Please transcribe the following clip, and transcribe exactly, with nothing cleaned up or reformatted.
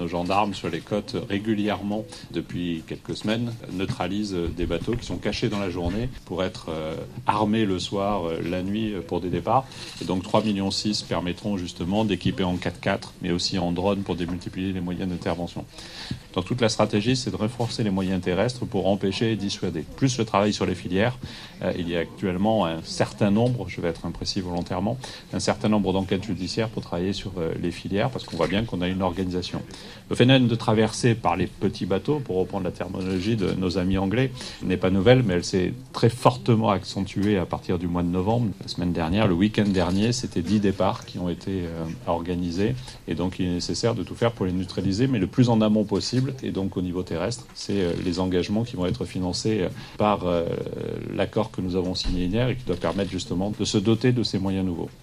Nos gendarmes sur les côtes régulièrement, depuis quelques semaines, neutralisent des bateaux qui sont cachés dans la journée pour être euh, armés le soir, euh, la nuit pour des départs. Et donc trois virgule six millions permettront justement d'équiper en quatre-quatre, mais aussi en drone pour démultiplier les moyens d'intervention. Donc toute la stratégie, c'est de renforcer les moyens terrestres pour empêcher et dissuader. Plus le travail sur les filières, euh, il y a actuellement un certain nombre, je vais être imprécis volontairement, un certain nombre d'enquêtes judiciaires pour travailler sur euh, les filières, parce qu'on voit bien qu'on a une organisation. Le phénomène de traversée par les petits bateaux, pour reprendre la terminologie de nos amis anglais, n'est pas nouvelle, mais elle s'est très fortement accentuée à partir du mois de novembre. La semaine dernière, le week-end dernier, c'était dix départs qui ont été euh, organisés, et donc il est nécessaire de tout faire pour les neutraliser, mais le plus en amont possible. Et donc au niveau terrestre, c'est les engagements qui vont être financés par l'accord que nous avons signé hier et qui doit permettre justement de se doter de ces moyens nouveaux.